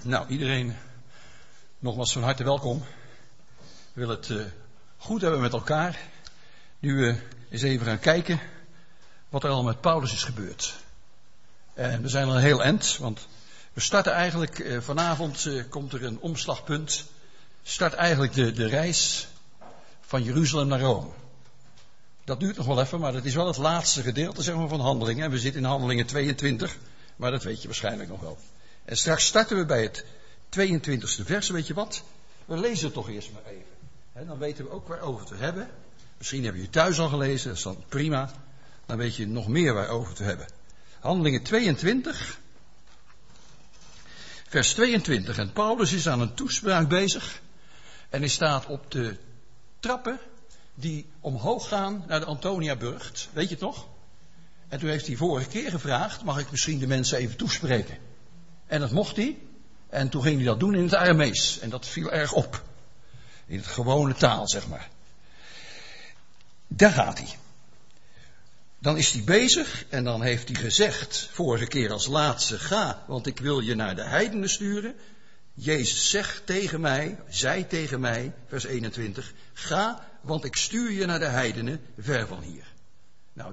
Nou, iedereen nogmaals van harte welkom. We willen het goed hebben met elkaar. Nu we eens even gaan kijken wat er al met Paulus is gebeurd. En we zijn al een heel eind, want we starten eigenlijk, vanavond komt er een omslagpunt. Start eigenlijk de reis van Jeruzalem naar Rome. Dat duurt nog wel even, maar dat is wel het laatste gedeelte zeg maar, van Handelingen. En we zitten in Handelingen 22, maar dat weet je waarschijnlijk nog wel. En straks starten we bij het 22e vers. Weet je wat? We lezen het toch eerst maar even. He, dan weten we ook waarover te hebben. Misschien hebben jullie thuis al gelezen, dat is dan prima. Dan weet je nog meer waarover te hebben. Handelingen 22, vers 22. En Paulus is aan een toespraak bezig. En hij staat op de trappen die omhoog gaan naar de Antoniaburcht. Weet je het nog? En toen heeft hij vorige keer gevraagd, mag ik misschien de mensen even toespreken? En dat mocht hij. En toen ging hij dat doen in het Aramees. En dat viel erg op. In het gewone taal, zeg maar. Daar gaat hij. Dan is hij bezig en dan heeft hij gezegd, vorige keer als laatste, ga, want ik wil je naar de heidenen sturen. Jezus zei tegen mij, vers 21, ga, want ik stuur je naar de heidenen, ver van hier. Nou,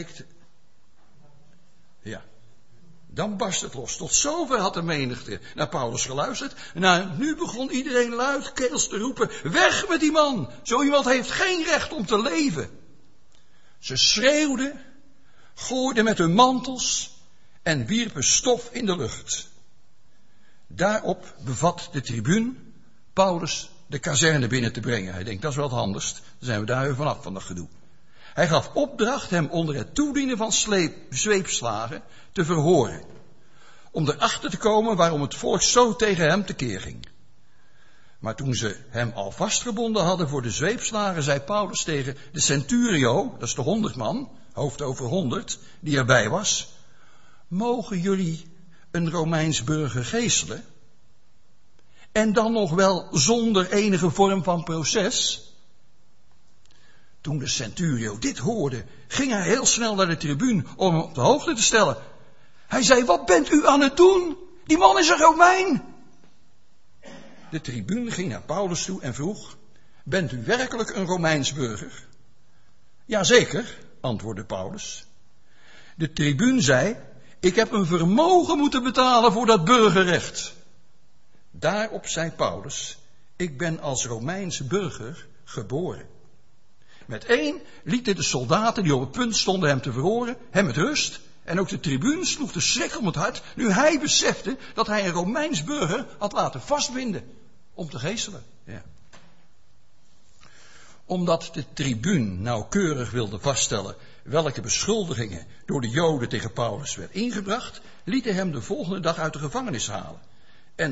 dan barst het los. Tot zover had de menigte naar Paulus geluisterd. Nou, nu begon iedereen luidkeels te roepen, weg met die man. Zo iemand heeft geen recht om te leven. Ze schreeuwden, gooiden met hun mantels en wierpen stof in de lucht. Daarop bevat de tribuun Paulus de kazerne binnen te brengen. Hij denkt, dat is wel het handigst. Dan zijn we daar weer vanaf van dat gedoe. Hij gaf opdracht hem onder het toedienen van zweepslagen te verhoren. Om erachter te komen waarom het volk zo tegen hem tekeer ging. Maar toen ze hem al vastgebonden hadden voor de zweepslagen, zei Paulus tegen de centurio, dat is de 100 man, hoofd over 100, die erbij was. Mogen jullie een Romeins burger geeselen? En dan nog wel zonder enige vorm van proces? Toen de centurio dit hoorde, ging hij heel snel naar de tribuun om hem op de hoogte te stellen. Hij zei, wat bent u aan het doen? Die man is een Romein. De tribuun ging naar Paulus toe en vroeg, bent u werkelijk een Romeins burger? Jazeker, antwoordde Paulus. De tribuun zei, ik heb een vermogen moeten betalen voor dat burgerrecht. Daarop zei Paulus, ik ben als Romeins burger geboren. Meteen lieten de soldaten die op het punt stonden hem te verhoren, hem met rust. En ook de tribuun sloeg de schrik om het hart, nu hij besefte dat hij een Romeins burger had laten vastbinden om te geeselen. Ja. Omdat de tribuun nauwkeurig wilde vaststellen welke beschuldigingen door de Joden tegen Paulus werd ingebracht, liet hij hem de volgende dag uit de gevangenis halen. En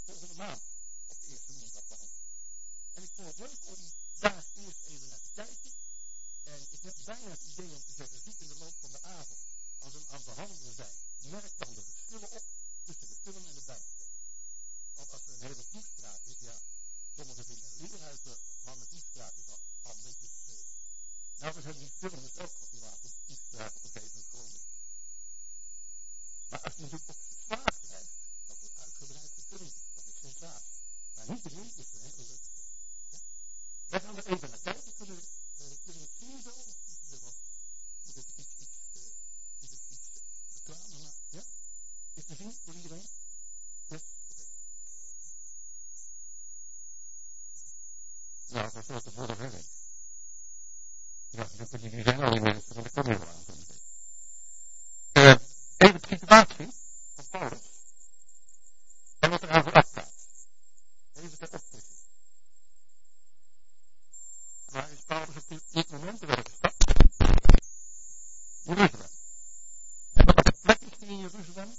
En ik vond het leuk om daar eerst even naar te kijken. overigens hebben die film dus ook op die later op een gegeven moment gewonnen. Maar als je natuurlijk op slaag krijgt, dat wordt uitgebreid gefilmd. Dat is sensatie. Maar niet erin is een hele leuke film. Ja? Wij gaan er even naar kijken. Kunnen we het zien zo? Moet het iets reclame maken? Ja? Is te zien voor iedereen? Ja? Oké. Nou, dat wordt het voor werk. Ja, die zijn al die mensen, maar dat kan niet wel aan. Even de situatie van Paulus. En wat er aan vooraf gaat. Even ter opfrissing. Waar is Paulus op dit moment? Welke stad? Jeruzalem. En welke plek is hij in Jeruzalem?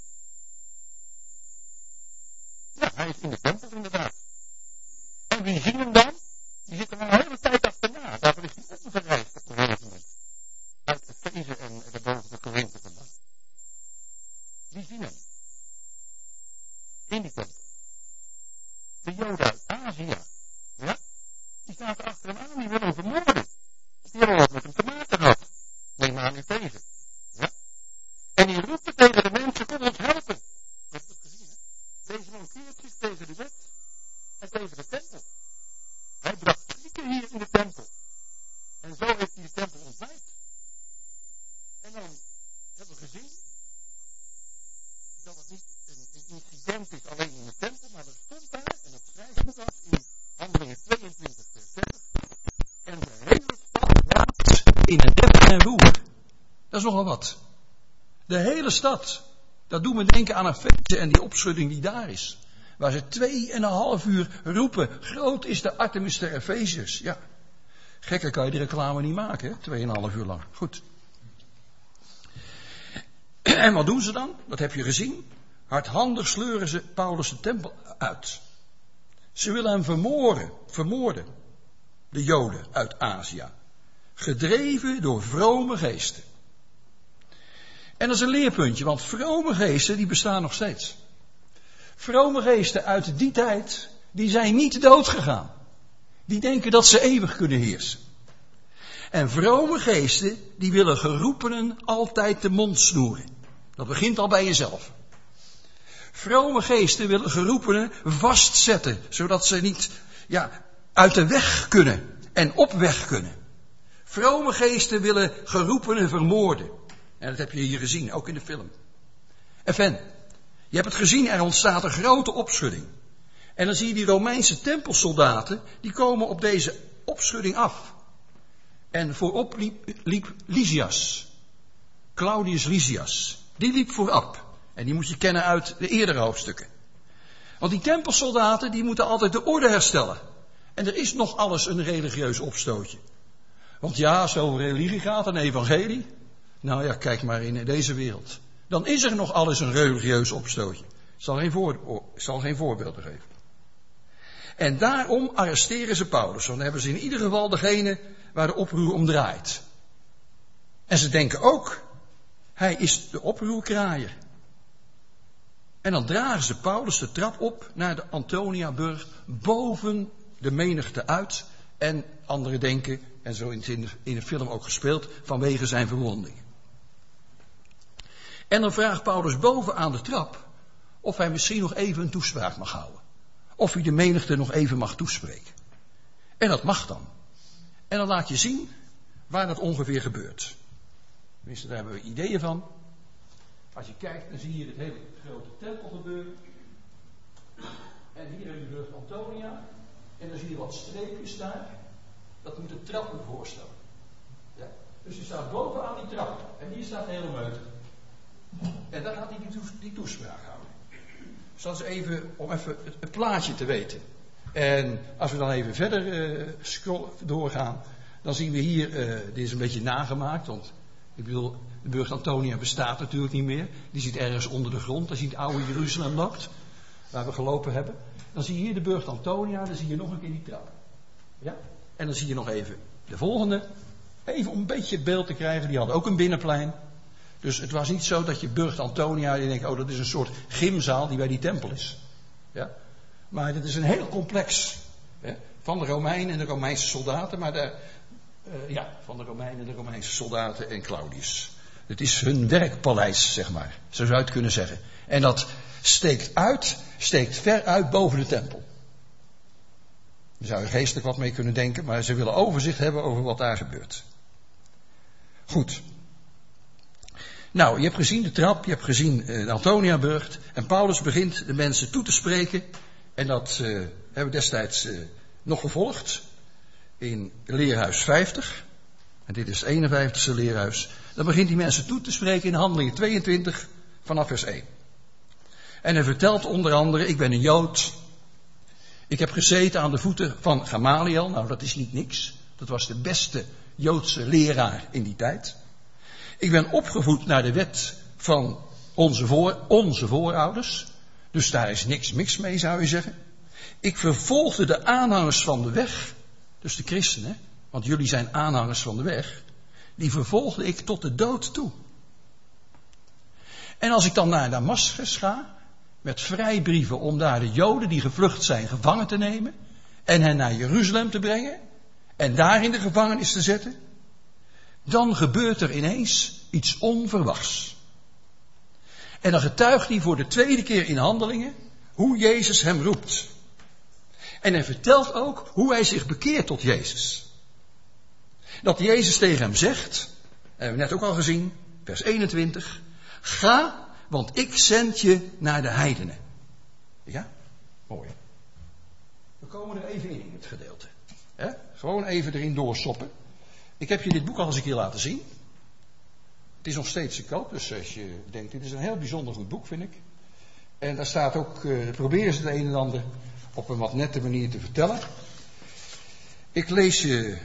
Ja, hij is in de tempel inderdaad. En wie zien hem dan? Die zitten er een hele tijd achterna. Daarvoor is hij opgereisd op een gegeven moment. Uit Efeze en daarboven de Korinthe vandaan. Die zien hem. In die tempel. De Joden uit Azië. Ja? Die staan er achter hem aan, die willen hem vermoorden. Die hebben wat met hem te maken gehad. Neem aan Efeze. Ja? En die roepen tegen de mensen, kom ons helpen. Je hebt het gezien, hè? Deze man keert zich tegen de wet en tegen de tempel. Hij bracht krieken hier in de tempel. En zo heeft hij de tempel ontwijd. En dan hebben we gezien dat het niet een incident is alleen in de tempel, maar er stond daar, en dat schrijft Lucas in Handelingen 22 vers 30, en de hele stad was in een eb en roer. Dat is nogal wat. De hele stad. Dat doet me denken aan Efeze en die opschudding die daar is. Waar ze 2,5 uur roepen, groot is de Artemis der Efeziërs. Ja, gekker kan je die reclame niet maken, hè? 2,5 uur lang. Goed. En wat doen ze dan? Dat heb je gezien. Hardhandig sleuren ze Paulus de tempel uit. Ze willen hem vermoorden. De Joden uit Azië. Gedreven door vrome geesten. En dat is een leerpuntje, want vrome geesten die bestaan nog steeds. Vrome geesten uit die tijd, die zijn niet doodgegaan. Die denken dat ze eeuwig kunnen heersen. En vrome geesten, die willen geroepenen altijd de mond snoeren. Dat begint al bij jezelf. Vrome geesten willen geroepenen vastzetten, zodat ze niet uit de weg kunnen en op weg kunnen. Vrome geesten willen geroepenen vermoorden. En dat heb je hier gezien, ook in de film. Enfin, je hebt het gezien, er ontstaat een grote opschudding. En dan zie je die Romeinse tempelsoldaten, die komen op deze opschudding af. En voorop liep Lysias, Claudius Lysias. Die liep voorop. En die moet je kennen uit de eerdere hoofdstukken. Want die tempelsoldaten, die moeten altijd de orde herstellen. En er is nog alles een religieus opstootje. Want ja, als het over religie gaat, een evangelie. Nou ja, kijk maar in deze wereld. Dan is er nog alles een religieus opstootje. Ik zal geen voorbeelden geven. En daarom arresteren ze Paulus. Want dan hebben ze in ieder geval degene waar de oproer om draait. En ze denken ook, hij is de oproerkraaier. En dan dragen ze Paulus de trap op naar de Antoniaburg, boven de menigte uit. En anderen denken, en zo in de film ook gespeeld, vanwege zijn verwondingen. En dan vraagt Paulus boven aan de trap of hij misschien nog even een toespraak mag houden. Of hij de menigte nog even mag toespreken. En dat mag dan. En dan laat je zien waar dat ongeveer gebeurt. Tenminste, daar hebben we ideeën van. Als je kijkt, dan zie je het hele grote tempel gebeuren. En hier heb je de burcht Antonia. En dan zie je wat streepjes daar. Dat moet de trappen voorstellen. Ja. Dus je staat bovenaan die trap. En hier staat de hele meute. En daar gaat hij die toespraak houden. Dus dat is even om even het plaatje te weten. En als we dan even verder doorgaan, dan zien we hier, dit is een beetje nagemaakt, want ik bedoel, de burcht Antonia bestaat natuurlijk niet meer. Die zit ergens onder de grond, als je het oude Jeruzalem loopt, waar we gelopen hebben. Dan zie je hier de burcht Antonia, dan zie je nog een keer die trap. Ja? En dan zie je nog even de volgende. Even om een beetje het beeld te krijgen, die had ook een binnenplein. Dus het was niet zo dat je burcht Antonia, je denkt, oh dat is een soort gymzaal die bij die tempel is. Ja? Maar dit is een heel complex. Hè, van de Romeinen en de Romeinse soldaten. Maar Van de Romeinen, de Romeinse soldaten en Claudius. Het is hun werkpaleis, zeg maar. Zo zou je het kunnen zeggen. En dat steekt ver uit boven de tempel. Daar zou je geestelijk wat mee kunnen denken, maar ze willen overzicht hebben over wat daar gebeurt. Goed. Nou, je hebt gezien de trap, je hebt gezien de Antoniaburcht. En Paulus begint de mensen toe te spreken. En dat hebben we destijds nog gevolgd. In leerhuis 50. En dit is het 51ste leerhuis. Dan begint hij mensen toe te spreken in Handelingen 22 vanaf vers 1. En hij vertelt onder andere, ik ben een Jood. Ik heb gezeten aan de voeten van Gamaliel. Nou, dat is niet niks. Dat was de beste Joodse leraar in die tijd. Ik ben opgevoed naar de wet van onze voorouders. Dus daar is niks mis mee, zou je zeggen. Ik vervolgde de aanhangers van de weg. Dus de christenen, want jullie zijn aanhangers van de weg. Die vervolgde ik tot de dood toe. En als ik dan naar Damascus ga, met vrijbrieven om daar de Joden die gevlucht zijn gevangen te nemen. En hen naar Jeruzalem te brengen. En daar in de gevangenis te zetten. Dan gebeurt er ineens iets onverwachts. En dan getuigt hij voor de tweede keer in Handelingen hoe Jezus hem roept. En hij vertelt ook hoe hij zich bekeert tot Jezus. Dat Jezus tegen hem zegt, hebben we net ook al gezien, vers 21. Ga, want ik zend je naar de heidenen. Ja, mooi. We komen er even in het gedeelte. Gewoon even erin doorsoppen. Ik heb je dit boek al eens een keer laten zien. Het is nog steeds te koop, dus als je denkt, dit is een heel bijzonder goed boek, vind ik. En daar staat ook, probeer eens het een en ander op een wat nette manier te vertellen. Ik lees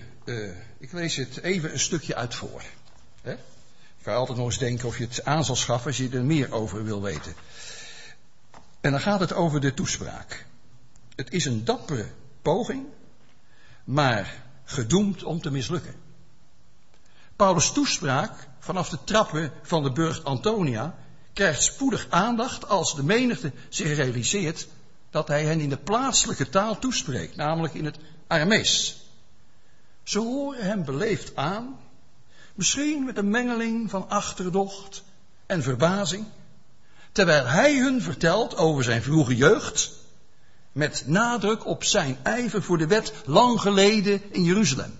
het even een stukje uit voor. Hè? Ik kan altijd nog eens denken of je het aan zal schaffen als je er meer over wil weten. En dan gaat het over de toespraak. Het is een dappere poging, maar gedoemd om te mislukken. Paulus' toespraak vanaf de trappen van de burcht Antonia krijgt spoedig aandacht als de menigte zich realiseert dat hij hen in de plaatselijke taal toespreekt, namelijk in het Aramees. Ze horen hem beleefd aan, misschien met een mengeling van achterdocht en verbazing, terwijl hij hun vertelt over zijn vroege jeugd, met nadruk op zijn ijver voor de wet lang geleden in Jeruzalem.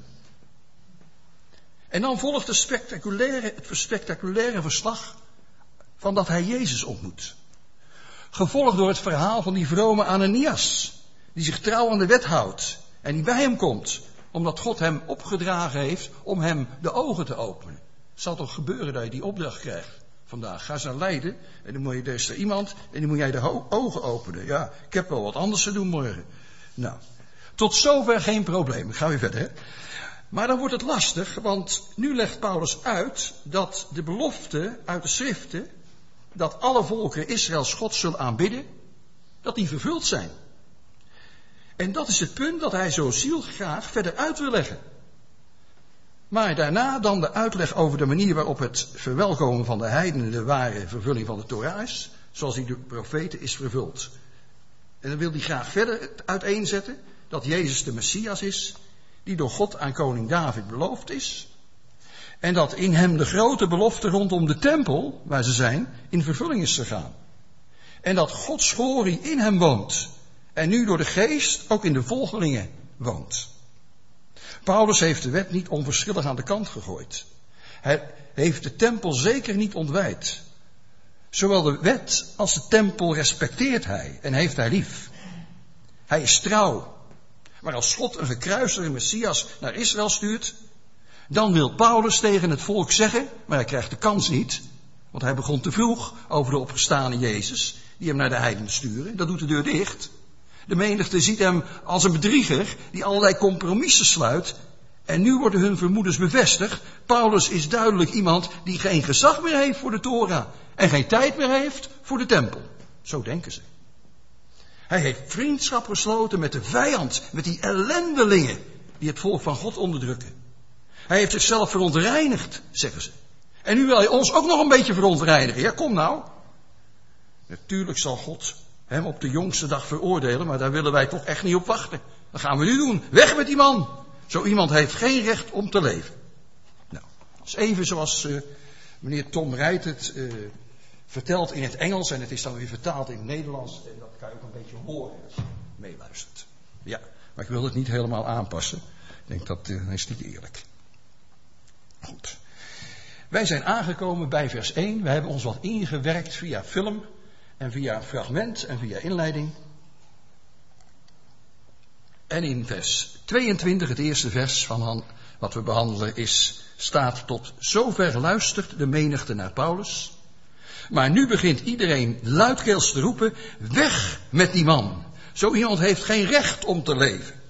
En dan volgt het spectaculaire verslag van dat hij Jezus ontmoet. Gevolgd door het verhaal van die vrome Ananias, die zich trouw aan de wet houdt en die bij hem komt, omdat God hem opgedragen heeft om hem de ogen te openen. Het zal toch gebeuren dat je die opdracht krijgt vandaag. Ga eens naar Leiden en dan er is er iemand en die moet jij de ogen openen. Ja, ik heb wel wat anders te doen morgen. Nou, tot zover geen probleem. Ik ga weer verder. Hè? Maar dan wordt het lastig, want nu legt Paulus uit dat de belofte uit de schriften, dat alle volkeren Israëls God zullen aanbidden, dat die vervuld zijn. En dat is het punt dat hij zo zielgraag verder uit wil leggen. Maar daarna dan de uitleg over de manier waarop het verwelkomen van de heidenen de ware vervulling van de Torah is, zoals die door de profeten is vervuld. En dan wil hij graag verder uiteenzetten dat Jezus de Messias is, die door God aan koning David beloofd is. En dat in hem de grote belofte rondom de tempel, waar ze zijn, in vervulling is gegaan. En dat Gods glorie in hem woont. En nu door de geest ook in de volgelingen woont. Paulus heeft de wet niet onverschillig aan de kant gegooid. Hij heeft de tempel zeker niet ontwijd. Zowel de wet als de tempel respecteert hij en heeft hij lief. Hij is trouw. Maar als God een gekruisigde Messias naar Israël stuurt, dan wil Paulus tegen het volk zeggen, maar hij krijgt de kans niet, want hij begon te vroeg over de opgestane Jezus, die hem naar de heidenen sturen. Dat doet de deur dicht. De menigte ziet hem als een bedrieger die allerlei compromissen sluit. En nu worden hun vermoedens bevestigd. Paulus is duidelijk iemand die geen gezag meer heeft voor de Torah en geen tijd meer heeft voor de tempel. Zo denken ze. Hij heeft vriendschap gesloten met de vijand, met die ellendelingen die het volk van God onderdrukken. Hij heeft zichzelf verontreinigd, zeggen ze. En nu wil hij ons ook nog een beetje verontreinigen. Ja, kom nou. Natuurlijk zal God hem op de jongste dag veroordelen, maar daar willen wij toch echt niet op wachten. Dat gaan we nu doen. Weg met die man. Zo iemand heeft geen recht om te leven. Nou, dat is even zoals meneer Tom Rijt het vertelt in het Engels. En het is dan weer vertaald in het Nederlands. En dat kan je ook een beetje horen als je meeluistert. Ja, maar ik wil het niet helemaal aanpassen. Ik denk dat is niet eerlijk. Goed. Wij zijn aangekomen bij vers 1. We hebben ons wat ingewerkt via film en via fragment en via inleiding. En in vers 22, het eerste vers van wat we behandelen, staat tot zover luistert de menigte naar Paulus. Maar nu begint iedereen luidkeels te roepen, weg met die man. Zo iemand heeft geen recht om te leven.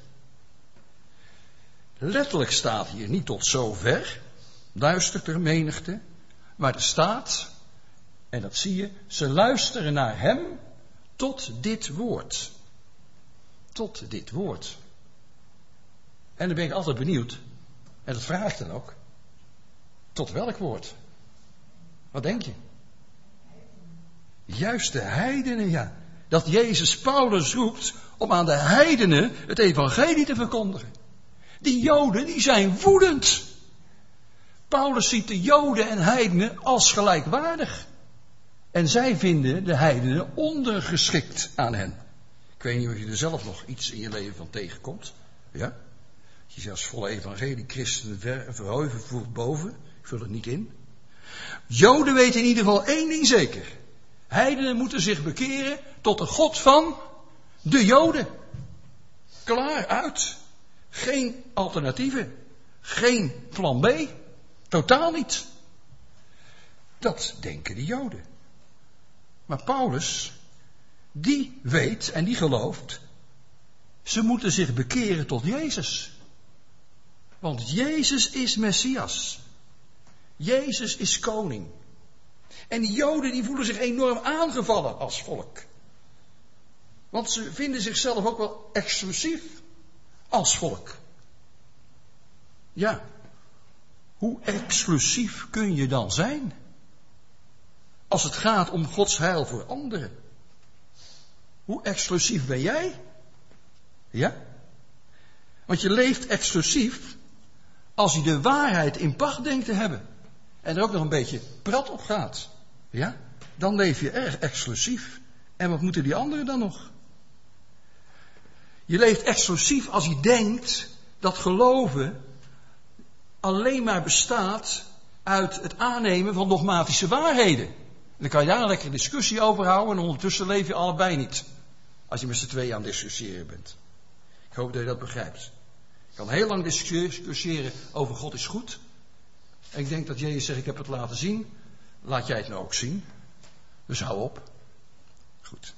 Letterlijk staat hier niet tot zover luistert de menigte, maar er staat, en dat zie je, ze luisteren naar hem tot dit woord. Tot dit woord. En dan ben ik altijd benieuwd, en dat vraag ik dan ook, tot welk woord? Wat denk je? Juist de heidenen, ja. Dat Jezus Paulus roept om aan de heidenen het evangelie te verkondigen. Die Joden, die zijn woedend. Paulus ziet de Joden en heidenen als gelijkwaardig. En zij vinden de heidenen ondergeschikt aan hen. Ik weet niet of je er zelf nog iets in je leven van tegenkomt. Ja? Je zelfs volle evangelie christenen verheugen voert boven. Ik vul het niet in. Joden weten in ieder geval één ding zeker. Heidenen moeten zich bekeren tot de God van de Joden. Klaar, uit. Geen alternatieven. Geen plan B. Totaal niet. Dat denken de Joden. Maar Paulus, die weet en die gelooft, ze moeten zich bekeren tot Jezus. Want Jezus is Messias. Jezus is koning. En die Joden die voelen zich enorm aangevallen als volk. Want ze vinden zichzelf ook wel exclusief als volk. Ja, hoe exclusief kun je dan zijn? Als het gaat om Gods heil voor anderen. Hoe exclusief ben jij? Ja? Want je leeft exclusief als je de waarheid in pacht denkt te hebben. En er ook nog een beetje prat op gaat. Ja? Dan leef je erg exclusief. En wat moeten die anderen dan nog? Je leeft exclusief als je denkt dat geloven alleen maar bestaat uit het aannemen van dogmatische waarheden. En dan kan je daar een lekkere discussie over houden en ondertussen leef je allebei niet. Als je met z'n tweeën aan het discussiëren bent. Ik hoop dat je dat begrijpt. Je kan heel lang discussiëren over God is goed. En ik denk dat Jezus zegt, ik heb het laten zien. Laat jij het nou ook zien. Dus hou op. Goed.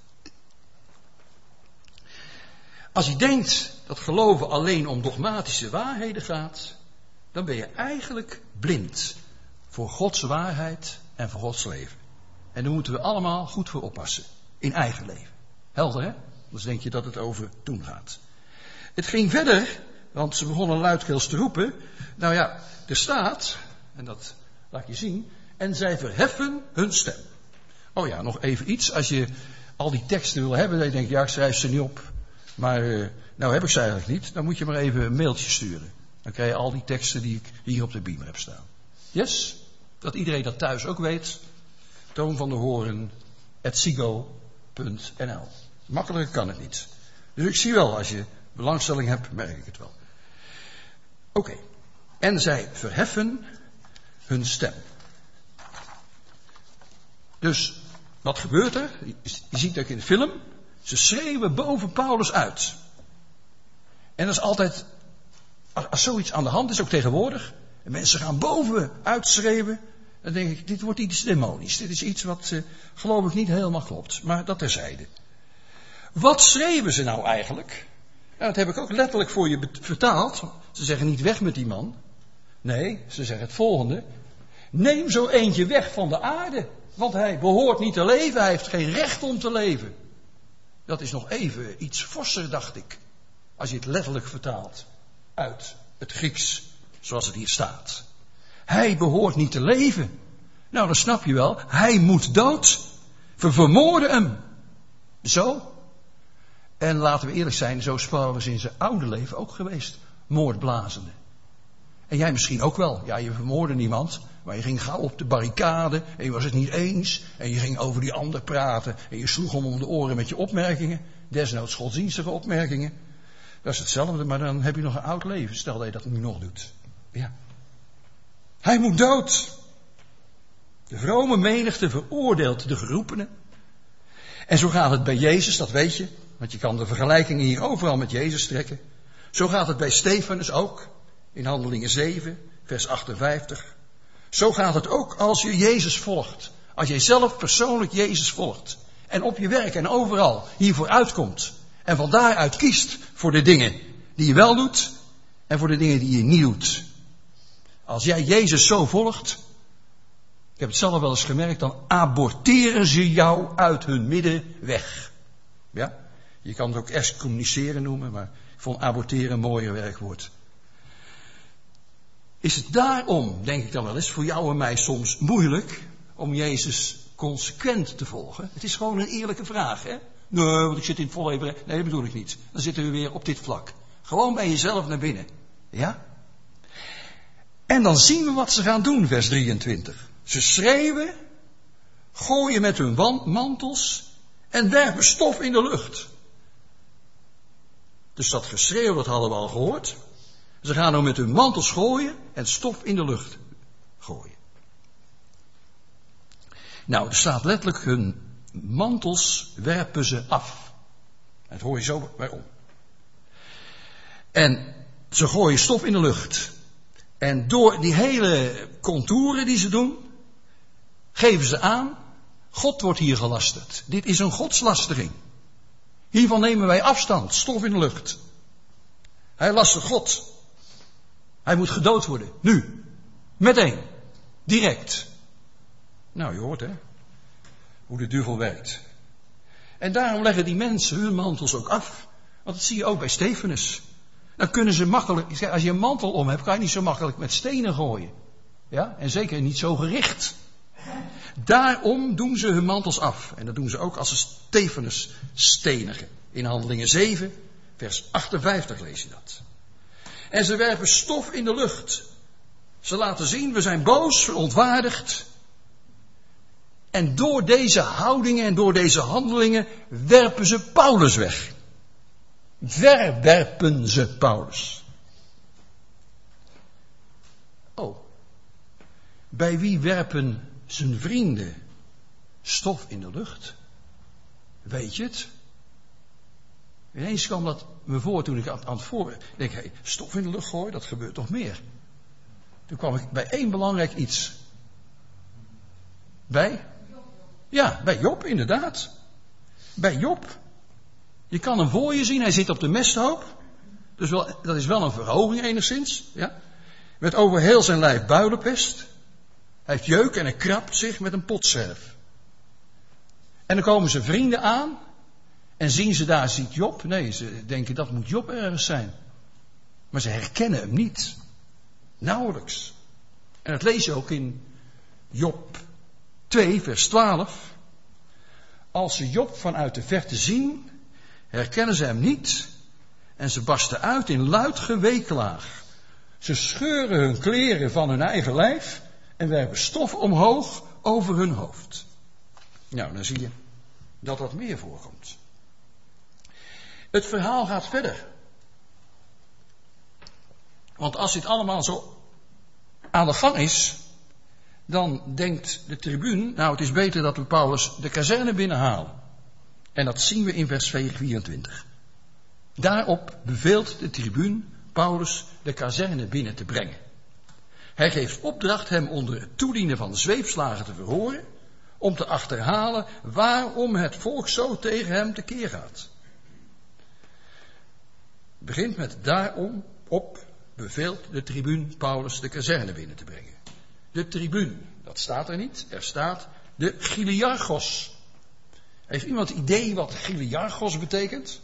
Als je denkt dat geloven alleen om dogmatische waarheden gaat, dan ben je eigenlijk blind voor Gods waarheid en voor Gods leven. En daar moeten we allemaal goed voor oppassen. In eigen leven. Helder, hè? Dus denk je dat het over toen gaat. Het ging verder, want ze begonnen luidkeels te roepen. Nou ja, er staat, en dat laat ik je zien, en zij verheffen hun stem. Oh ja, nog even iets. Als je al die teksten wil hebben, dan denk je, ja, ik schrijf ze niet op. Maar nou heb ik ze eigenlijk niet. Dan moet je maar even een mailtje sturen. Dan krijg je al die teksten die ik hier op de beamer heb staan. Yes? Dat iedereen dat thuis ook weet. Toon van der Hoorn@sigo.nl. Makkelijker kan het niet. Dus ik zie wel, als je belangstelling hebt, merk ik het wel. Oké. En zij verheffen hun stem. Dus, wat gebeurt er? Je ziet ook in de film. Ze schreeuwen boven Paulus uit. En dat is altijd, als zoiets aan de hand is, ook tegenwoordig, en mensen gaan boven uitschreeuwen, dan denk ik, dit wordt iets demonisch. Dit is iets wat, geloof ik, niet helemaal klopt. Maar dat terzijde. Wat schreeuwen ze nou eigenlijk? Nou, dat heb ik ook letterlijk voor je vertaald. Ze zeggen niet weg met die man. Nee, ze zeggen het volgende. Neem zo eentje weg van de aarde. Want hij behoort niet te leven. Hij heeft geen recht om te leven. Dat is nog even iets forser, dacht ik. Als je het letterlijk vertaalt uit het Grieks, zoals het hier staat. Hij behoort niet te leven. Nou, dan snap je wel. Hij moet dood. We vermoorden hem. Zo. En laten we eerlijk zijn, zo is Paulus in zijn oude leven ook geweest. moordblazende. En jij misschien ook wel. Ja, je vermoordde niemand, maar je ging gauw op de barricade en je was het niet eens. En je ging over die ander praten en je sloeg hem om de oren met je opmerkingen. Desnoods godsdienstige opmerkingen. Dat is hetzelfde, maar dan heb je nog een oud leven. Stel dat je dat nu nog doet. Ja. Hij moet dood. De vrome menigte veroordeelt de geroepenen. En zo gaat het bij Jezus, dat weet je. Want je kan de vergelijkingen hier overal met Jezus trekken. Zo gaat het bij Stefanus ook. In Handelingen 7, vers 58. Zo gaat het ook als je Jezus volgt. Als jij zelf persoonlijk Jezus volgt. En op je werk en overal hiervoor uitkomt. En van daaruit kiest voor de dingen die je wel doet. En voor de dingen die je niet doet. Als jij Jezus zo volgt. Ik heb het zelf wel eens gemerkt. Dan aborteren ze jou uit hun midden weg. Ja? Je kan het ook excommuniceren noemen. Maar ik vond aborteren een mooier werkwoord. Is het daarom, denk ik dan wel eens, voor jou en mij soms moeilijk om Jezus consequent te volgen? Het is gewoon een eerlijke vraag, hè? Nee, want ik zit in het volle Hebreeuws. Nee, dat bedoel ik niet. Dan zitten we weer op dit vlak. Gewoon bij jezelf naar binnen. Ja? En dan zien we wat ze gaan doen, vers 23. Ze schreeuwen, gooien met hun mantels en werpen stof in de lucht. Dus dat geschreeuw, dat hadden we al gehoord. Ze gaan nou met hun mantels gooien en stof in de lucht gooien. Nou, er staat letterlijk, hun mantels werpen ze af. En dat hoor je zo waarom. En ze gooien stof in de lucht. En door die hele contouren die ze doen, geven ze aan, God wordt hier gelasterd. Dit is een godslastering. Hiervan nemen wij afstand, stof in de lucht. Hij lastert God. Hij moet gedood worden. Nu. Meteen. Direct. Nou, je hoort hè. Hoe de duivel werkt. En daarom leggen die mensen hun mantels ook af. Want dat zie je ook bij Stefanus. Dan kunnen ze makkelijk, als je een mantel om hebt, kan je niet zo makkelijk met stenen gooien. Ja? En zeker niet zo gericht. Daarom doen ze hun mantels af. En dat doen ze ook als ze Stefanus stenigen. In Handelingen 7, vers 58 lees je dat. En ze werpen stof in de lucht. Ze laten zien, we zijn boos, verontwaardigd. En door deze houdingen en door deze handelingen werpen ze Paulus weg. Verwerpen ze Paulus. Oh, bij wie werpen zijn vrienden stof in de lucht? Weet je het? Ineens kwam dat me voor toen ik aan het voor. Ik denk, hey, stof in de lucht gooien, dat gebeurt toch meer? Toen kwam ik bij één belangrijk iets. Bij? Ja, bij Job, inderdaad. Bij Job. Je kan hem voor je zien, hij zit op de mesthoop. Dus dat is wel een verhoging enigszins. Ja? Met over heel zijn lijf builenpest. Hij heeft jeuk en hij krabt zich met een potzerf. En dan komen zijn vrienden aan. En zien ze daar, ziet Job? Nee, ze denken dat moet Job ergens zijn. Maar ze herkennen hem niet. Nauwelijks. En dat lees je ook in Job 2, vers 12. Als ze Job vanuit de verte zien, herkennen ze hem niet. En ze barsten uit in luid geweeklaag. Ze scheuren hun kleren van hun eigen lijf en werpen stof omhoog over hun hoofd. Nou, dan zie je dat dat meer voorkomt. Het verhaal gaat verder. Want als dit allemaal zo aan de gang is, dan denkt de tribune, nou het is beter dat we Paulus de kazerne binnenhalen. En dat zien we in vers 24. Daarop beveelt de tribune Paulus de kazerne binnen te brengen. Hij geeft opdracht hem onder het toedienen van zweepslagen te verhoren, om te achterhalen waarom het volk zo tegen hem tekeer gaat. Het begint met daarom op beveelt de tribune Paulus de kazerne binnen te brengen. De tribune, dat staat er niet, er staat de Chiliarchos. Heeft iemand idee wat Chiliarchos betekent?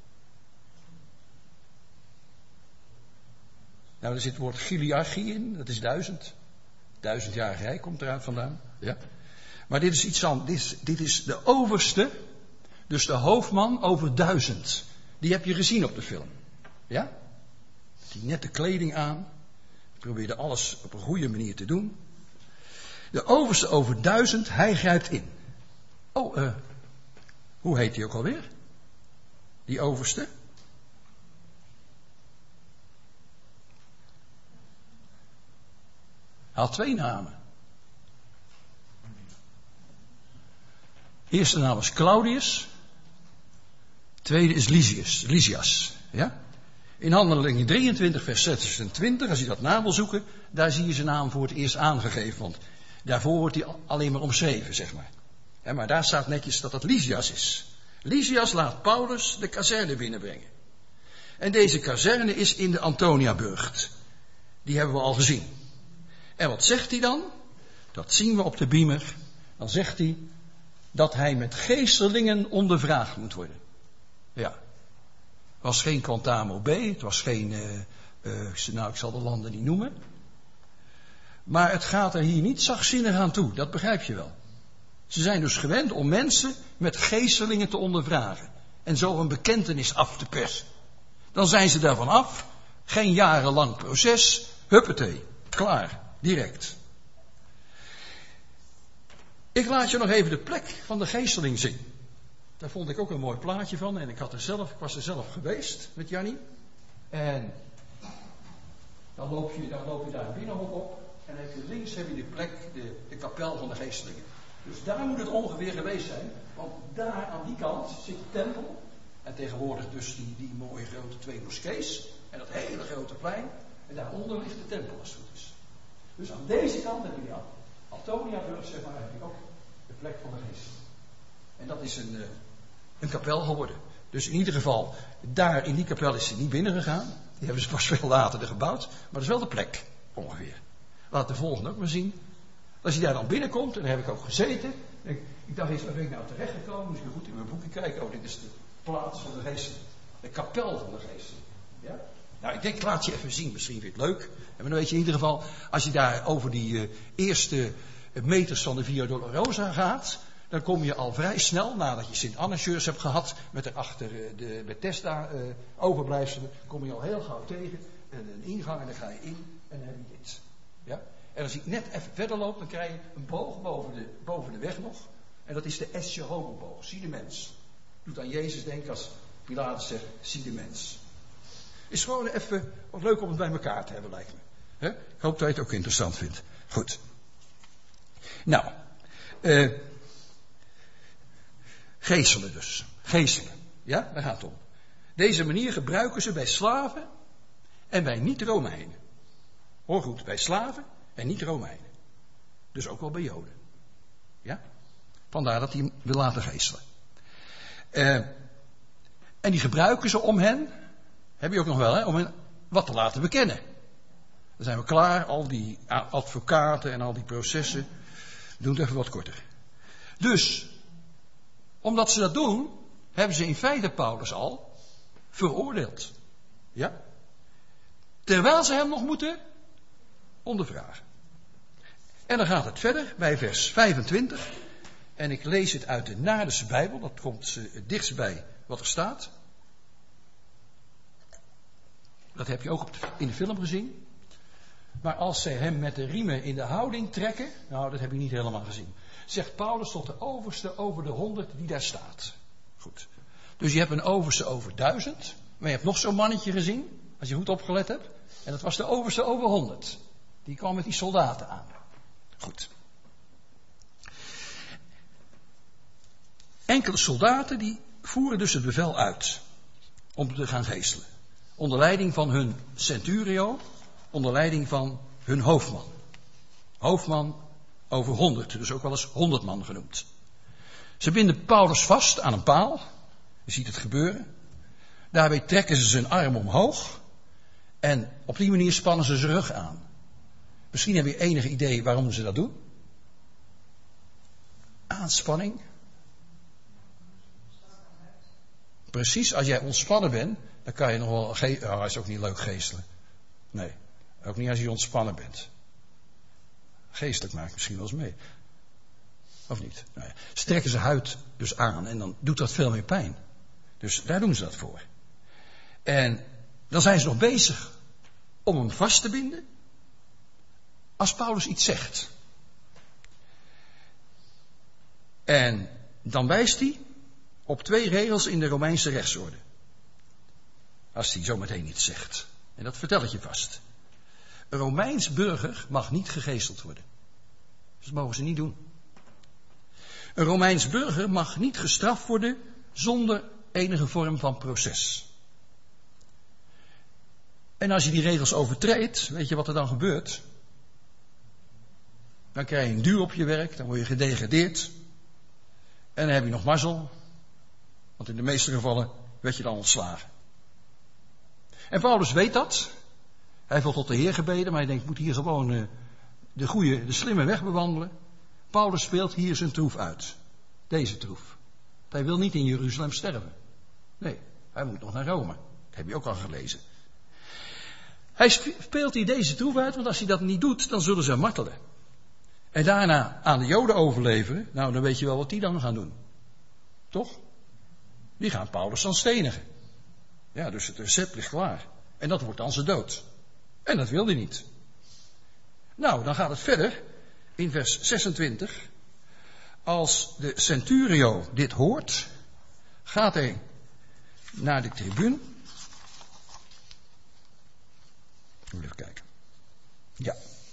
Nou, er zit het woord Chiliarchie in, dat is 1000. 1000-jarig rijk komt eruit vandaan. Ja. Maar dit is iets anders. Dit is de overste, dus de hoofdman over 1000. Die heb je gezien op de film. Ja? Die nette kleding aan. Probeerde alles op een goede manier te doen. De overste over 1000, hij grijpt in. Hoe heet hij ook alweer? Die overste? Hij had 2 namen. De eerste naam was Claudius. Tweede is Lysias. Ja? In Handelingen 23 vers 26, als je dat na wil zoeken, daar zie je zijn naam voor het eerst aangegeven. Want daarvoor wordt hij alleen maar omschreven, zeg maar. Ja, maar daar staat netjes dat het Lysias is. Lysias laat Paulus de kazerne binnenbrengen. En deze kazerne is in de Antoniaburcht. Die hebben we al gezien. En wat zegt hij dan? Dat zien we op de beamer. Dan zegt hij dat hij met geestelingen ondervraagd moet worden. Ja. Het was geen Quantamo B, het was geen, ik zal de landen niet noemen. Maar het gaat er hier niet zachtzinnig aan toe, dat begrijp je wel. Ze zijn dus gewend om mensen met geestelingen te ondervragen. En zo een bekentenis af te persen. Dan zijn ze daarvan af. Geen jarenlang proces. Huppatee. Klaar. Direct. Ik laat je nog even de plek van de geesteling zien. Daar vond ik ook een mooi plaatje van. En ik was er zelf geweest met Jannie. En dan loop je daar een binnenhof op. En links heb je de plek, de kapel van de geestelingen. Dus daar moet het ongeveer geweest zijn. Want daar aan die kant zit de tempel. En tegenwoordig dus die mooie grote 2 moskees. En dat hele grote plein. En daaronder ligt de tempel als het goed is. Dus aan deze kant heb je die Antoniaburg, zeg maar, heb je ook de plek van de geest. En dat is een kapel geworden. Dus in ieder geval, daar in die kapel is ze niet binnengegaan. Die hebben ze pas veel later gebouwd. Maar dat is wel de plek, ongeveer. Laat de volgende ook maar zien. Als je daar dan binnenkomt, en daar heb ik ook gezeten. Ik dacht eens, waar ben ik nou terechtgekomen? Moest ik goed in mijn boekje kijken. Oh, dit is de plaats van de geesten. De kapel van de geesten. Ja? Nou, ik denk, laat je even zien. Misschien vind je het leuk. En dan weet je in ieder geval, als je daar over die eerste meters van de Via Dolorosa gaat, dan kom je al vrij snel, nadat je Sint-Anna-church hebt gehad, met daarachter de Bethesda overblijfselen, kom je al heel gauw tegen. Een ingang en dan ga je in en dan heb je dit. Ja? En als ik net even verder loop, dan krijg je een boog boven de weg nog. En dat is de Esche Homo-boog. Zie de mens. Doet aan Jezus denken als Pilatus zegt, zie de mens. Is gewoon even wat leuk om het bij elkaar te hebben, lijkt me. He? Ik hoop dat je het ook interessant vindt. Goed. Nou. Geeselen dus. Geeselen. Ja, daar gaat het om. Deze manier gebruiken ze bij slaven en bij niet-Romeinen. Hoor goed, bij slaven en niet-Romeinen. Dus ook wel bij Joden. Ja? Vandaar dat hij hem wil laten geestelen. En die gebruiken ze om hen, heb je ook nog wel, hè, om hen wat te laten bekennen. Dan zijn we klaar, al die advocaten en al die processen. We doen het even wat korter. Dus, omdat ze dat doen, hebben ze in feite Paulus al veroordeeld. Ja? Terwijl ze hem nog moeten ondervragen. En dan gaat het verder bij vers 25. En ik lees het uit de Naardense Bijbel. Dat komt het dichtst bij wat er staat. Dat heb je ook in de film gezien. Maar als zij hem met de riemen in de houding trekken. Nou, dat heb je niet helemaal gezien. Zegt Paulus tot de overste over de 100 die daar staat. Goed. Dus je hebt een overste over 1000. Maar je hebt nog zo'n mannetje gezien. Als je goed opgelet hebt. En dat was de overste over 100. Die kwam met die soldaten aan. Goed. Enkele soldaten die voeren dus het bevel uit. Om te gaan geestelen. Onder leiding van hun centurio. Onder leiding van hun hoofdman. Hoofdman over 100. Dus ook wel eens 100 man genoemd. Ze binden Paulus vast aan een paal. Je ziet het gebeuren. Daarbij trekken ze zijn arm omhoog. En op die manier spannen ze zijn rug aan. Misschien heb je enig idee waarom ze dat doen. Aanspanning. Precies, als jij ontspannen bent, dan kan je nog wel... Oh, is ook niet leuk geestelen. Nee, ook niet als je ontspannen bent. Geestelijk maakt misschien wel eens mee. Of niet? Nou ja. Strekken ze huid dus aan en dan doet dat veel meer pijn. Dus daar doen ze dat voor. En dan zijn ze nog bezig om hem vast te binden als Paulus iets zegt. En dan wijst hij op 2 regels in de Romeinse rechtsorde. Als hij zo meteen iets zegt. En dat vertel ik je vast. Een Romeins burger mag niet gegezeld worden. Dus dat mogen ze niet doen. Een Romeins burger mag niet gestraft worden zonder enige vorm van proces. En als je die regels overtreedt, weet je wat er dan gebeurt? Dan krijg je een duw op je werk, dan word je gedegradeerd. En dan heb je nog mazzel. Want in de meeste gevallen werd je dan ontslagen. En Paulus weet dat. Hij heeft wel tot de Heer gebeden, maar hij denkt, ik moet hier gewoon de slimme weg bewandelen. Paulus speelt hier zijn troef uit. Deze troef. Hij wil niet in Jeruzalem sterven. Nee, hij moet nog naar Rome. Dat heb je ook al gelezen. Hij speelt hier deze troef uit, want als hij dat niet doet, dan zullen ze hem martelen. En daarna aan de Joden overleveren, nou dan weet je wel wat die dan gaan doen. Toch? Die gaan Paulus dan stenigen. Ja, dus het recept ligt klaar. En dat wordt dan zijn dood. En dat wil hij niet. Nou, dan gaat het verder in vers 26. Als de centurio dit hoort, gaat hij naar de tribune. Even kijken. Ja.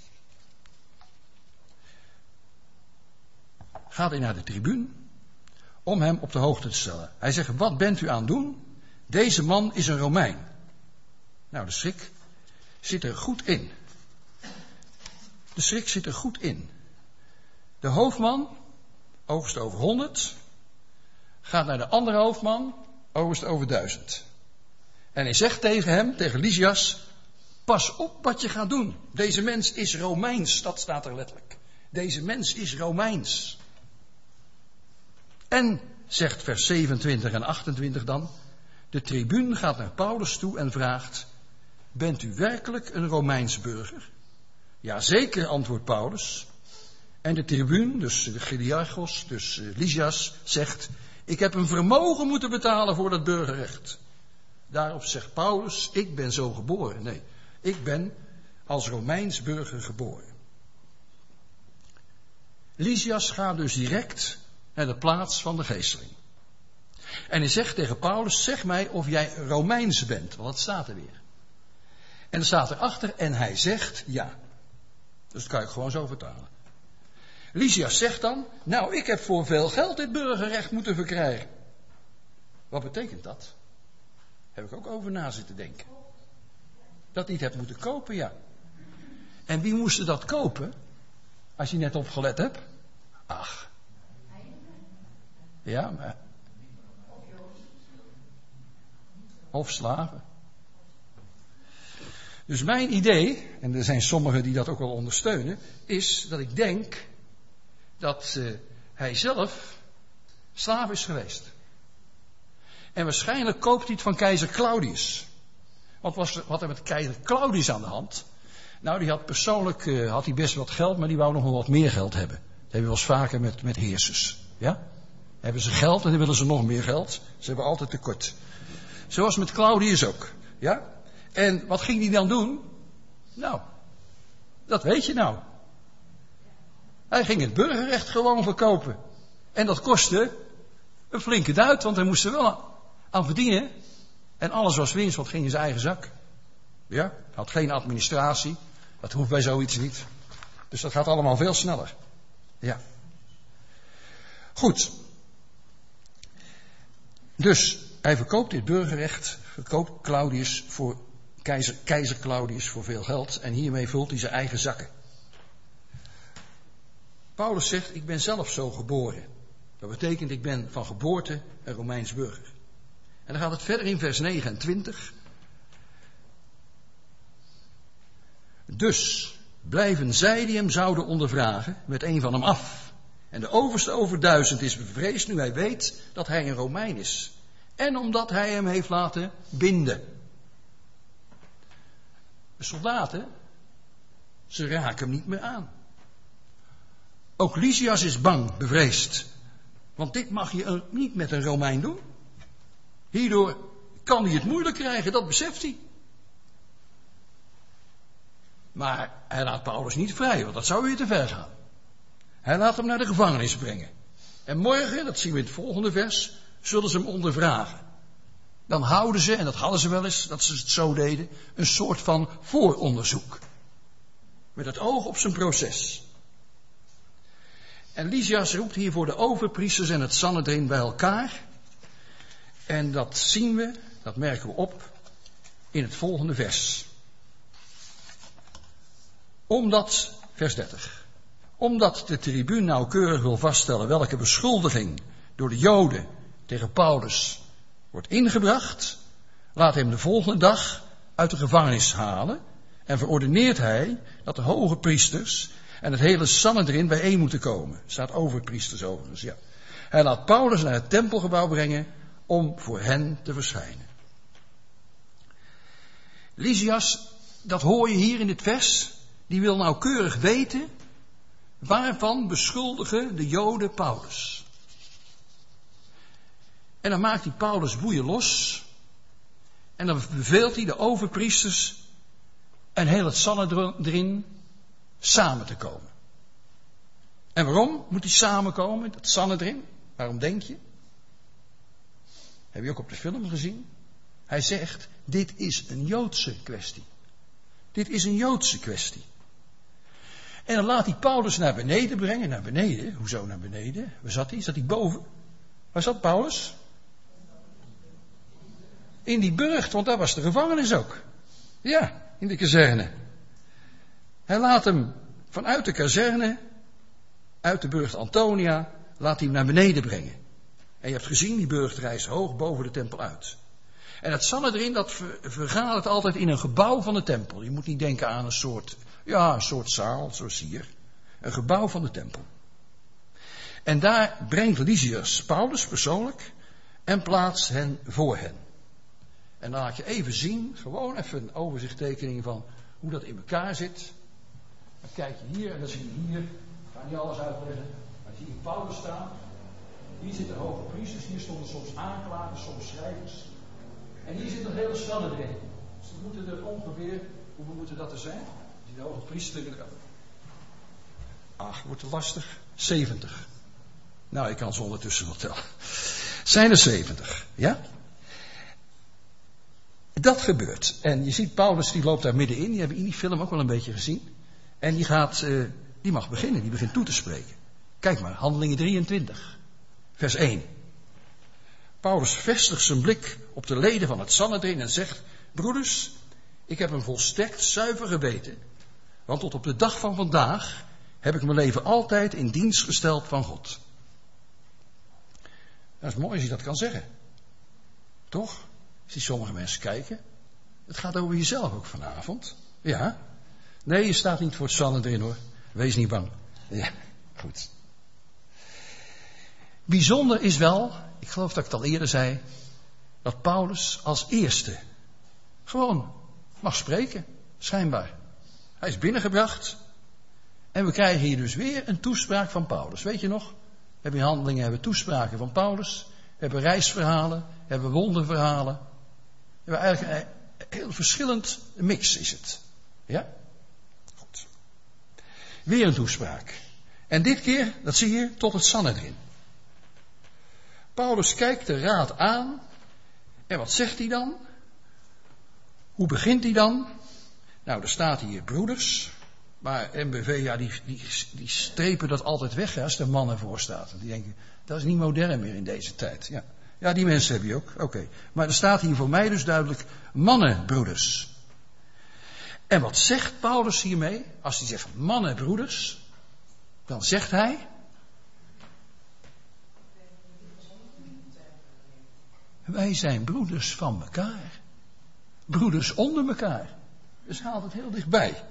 Gaat hij naar de tribune om hem op de hoogte te stellen. Hij zegt, wat bent u aan het doen? Deze man is een Romein. Nou, de schrik zit er goed in. De schrik zit er goed in. De hoofdman, oogst over 100, gaat naar de andere hoofdman, oogst over 1000. En hij zegt tegen hem, tegen Lysias, pas op wat je gaat doen. Deze mens is Romeins, dat staat er letterlijk. Deze mens is Romeins. En, zegt vers 27 en 28 dan, de tribune gaat naar Paulus toe en vraagt, bent u werkelijk een Romeins burger? Jazeker, antwoordt Paulus. En de tribune, dus de Chiliarchos, dus Lysias, zegt, ik heb een vermogen moeten betalen voor dat burgerrecht. Daarop zegt Paulus, ik ben zo geboren. Nee, ik ben als Romeins burger geboren. Lysias gaat dus direct naar de plaats van de geesteling. En hij zegt tegen Paulus, zeg mij of jij Romeins bent, want dat staat er weer. En er staat erachter, en hij zegt ja. Dus dat kan ik gewoon zo vertalen. Lysias zegt dan, nou ik heb voor veel geld dit burgerrecht moeten verkrijgen. Wat betekent dat? Heb ik ook over na zitten denken. Dat niet heb moeten kopen, ja. En wie moest dat kopen? Als je net opgelet hebt. Ach. Ja, maar. Of slaven. Dus mijn idee, en er zijn sommigen die dat ook wel ondersteunen, is dat ik denk dat hij zelf slaaf is geweest. En waarschijnlijk koopt hij het van keizer Claudius. Wat er met keizer Claudius aan de hand? Nou, die had persoonlijk had hij best wat geld, maar die wou nog wel wat meer geld hebben. Dat hebben we wel eens vaker met heersers. Ja? Hebben ze geld en dan willen ze nog meer geld. Ze hebben altijd tekort. Zoals met Claudius ook. Ja? En wat ging hij dan doen? Nou, dat weet je nou. Hij ging het burgerrecht gewoon verkopen. En dat kostte een flinke duit, want hij moest er wel aan verdienen. En alles was winst, wat ging in zijn eigen zak. Ja, hij had geen administratie. Dat hoeft bij zoiets niet. Dus dat gaat allemaal veel sneller. Ja. Goed. Dus hij verkoopt dit burgerrecht, verkoopt Claudius voor keizer Claudius voor veel geld. En hiermee vult hij zijn eigen zakken. Paulus zegt, ik ben zelf zo geboren. Dat betekent, ik ben van geboorte een Romeins burger. En dan gaat het verder in vers 29. Dus blijven zij die hem zouden ondervragen met een van hem af. En de overste over 1000 is bevreesd nu hij weet dat hij een Romein is. En omdat hij hem heeft laten binden. De soldaten, ze raken hem niet meer aan. Ook Lysias is bang, bevreesd. Want dit mag je niet met een Romein doen. Hierdoor kan hij het moeilijk krijgen, dat beseft hij. Maar hij laat Paulus niet vrij, want dat zou weer te ver gaan. Hij laat hem naar de gevangenis brengen. En morgen, dat zien we in het volgende vers, zullen ze hem ondervragen. Dan houden ze, en dat hadden ze wel eens, dat ze het zo deden, een soort van vooronderzoek. Met het oog op zijn proces. En Lysias roept hier voor de overpriesters en het Sanhedrin bij elkaar. En dat zien we, dat merken we op, in het volgende vers. Vers 30. Omdat de tribuun nauwkeurig wil vaststellen welke beschuldiging door de Joden tegen Paulus wordt ingebracht, laat hem de volgende dag uit de gevangenis halen en verordeneert hij dat de hoge priesters en het hele Sanhedrin bijeen moeten komen. Staat overpriesters overigens, ja. Hij laat Paulus naar het tempelgebouw brengen om voor hen te verschijnen. Lysias, dat hoor je hier in dit vers, die wil nauwkeurig weten waarvan beschuldigen de Joden Paulus. En dan maakt hij Paulus boeien los en dan beveelt hij de overpriesters en heel het Sanhedrin samen te komen. En waarom moet hij samenkomen, dat Sanhedrin? Waarom denk je? Heb je ook op de film gezien? Hij zegt, dit is een Joodse kwestie. Dit is een Joodse kwestie. En dan laat hij Paulus naar beneden brengen. Naar beneden? Hoezo naar beneden? Waar zat hij? Zat hij boven? Waar zat Paulus? In die burcht, want daar was de gevangenis ook. Ja, in de kazerne. Hij laat hem vanuit de kazerne, uit de burcht Antonia, laat hij hem naar beneden brengen. En je hebt gezien, die burcht rijst hoog boven de tempel uit. En het Sanhedrin, dat vergadert altijd in een gebouw van de tempel. Je moet niet denken aan een soort zaal, zoals hier. Een gebouw van de tempel. En daar brengt Lysias Paulus persoonlijk en plaatst hen voor hen. En dan laat je even zien, gewoon even een overzichttekening van hoe dat in elkaar zit. Dan kijk je hier en dan zie je hier, ik ga niet alles uitleggen, maar zie je Paulus staan. Hier zitten hoge priesters, hier stonden soms aanklagers, soms schrijvers. En hier zit een hele Sanhedrin. Dus dat moeten er ongeveer, hoeveel moeten dat er zijn? Die hoge priester. Wordt het lastig? 70. Nou, ik kan ze ondertussen wel tellen. Zijn er 70, ja? Dat gebeurt. En je ziet Paulus, die loopt daar middenin. Die hebben in die film ook wel een beetje gezien. En die mag beginnen. Die begint toe te spreken. Kijk maar, Handelingen 23. Vers 1. Paulus vestigt zijn blik op de leden van het Sanhedrin en zegt: broeders, ik heb een volstrekt zuiver geweten. Want tot op de dag van vandaag heb ik mijn leven altijd in dienst gesteld van God. Dat is mooi als je dat kan zeggen. Toch? Ik zie sommige mensen kijken. Het gaat over jezelf ook vanavond. Ja. Nee, je staat niet voor het Sanhedrin hoor. Wees niet bang. Ja, goed. Bijzonder is wel, ik geloof dat ik het al eerder zei, dat Paulus als eerste gewoon mag spreken, schijnbaar. Hij is binnengebracht en we krijgen hier dus weer een toespraak van Paulus. Weet je nog? We hebben in Handelingen hebben toespraken van Paulus, we hebben reisverhalen, we hebben wonderverhalen. We hebben eigenlijk een heel verschillend mix is het. Ja? Goed. Weer een toespraak. En dit keer, dat zie je, tot het Sanhedrin. Paulus kijkt de raad aan. En wat zegt hij dan? Hoe begint hij dan? Nou, er staat hier broeders. Maar MBV, ja, die strepen dat altijd weg als er mannen voor staat. Die denken, dat is niet modern meer in deze tijd. Ja, die mensen heb je ook. Oké. Maar er staat hier voor mij dus duidelijk mannenbroeders. En wat zegt Paulus hiermee? Als hij zegt mannenbroeders, dan zegt hij: wij zijn broeders van elkaar. Broeders onder elkaar. Dus haalt het heel dichtbij.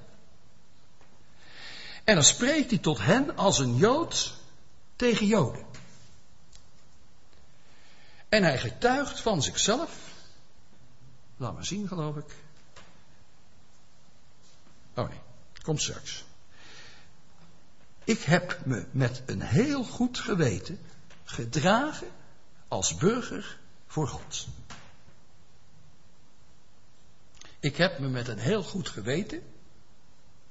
En dan spreekt hij tot hen als een Jood tegen Joden. En hij getuigt van zichzelf. Laat maar zien, geloof ik. Oh nee, komt straks. Ik heb me met een heel goed geweten gedragen als burger voor God. Ik heb me met een heel goed geweten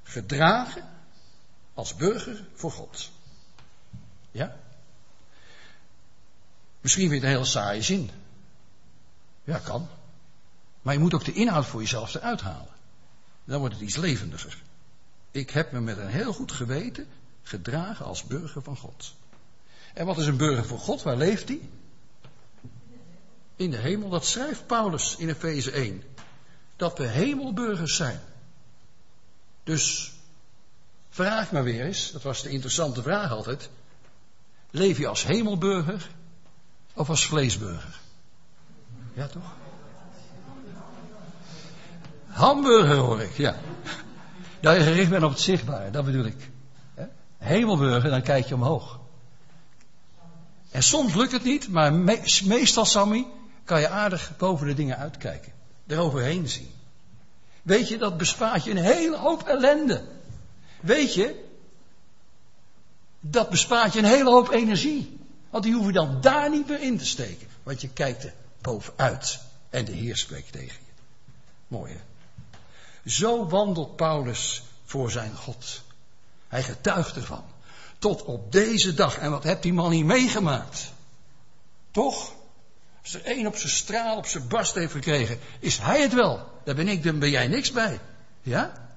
gedragen als burger voor God. Ja? Misschien vind je het een heel saaie zin. Ja, kan. Maar je moet ook de inhoud voor jezelf eruit halen. Dan wordt het iets levendiger. Ik heb me met een heel goed geweten gedragen als burger van God. En wat is een burger van God? Waar leeft hij? In de hemel. Dat schrijft Paulus in Efeze 1. Dat we hemelburgers zijn. Dus vraag maar weer eens, dat was de interessante vraag altijd. Leef je als hemelburger of als vleesburger? Ja, toch? Hamburger hoor ik, ja. Dat je gericht bent op het zichtbare, dat bedoel ik. Hemelburger, dan kijk je omhoog. En soms lukt het niet, maar meestal, Sammy, kan je aardig boven de dingen uitkijken. Eroverheen zien. Weet je, dat bespaart je een hele hoop ellende. Weet je, dat bespaart je een hele hoop energie. Want die hoef je dan daar niet meer in te steken. Want je kijkt er bovenuit en de Heer spreekt tegen je. Mooi hè? Zo wandelt Paulus voor zijn God. Hij getuigt ervan. Tot op deze dag. En wat heeft die man hier meegemaakt? Toch? Als er één op zijn straal, op zijn barst heeft gekregen, is hij het wel. Daar ben ik, dan ben jij niks bij. Ja?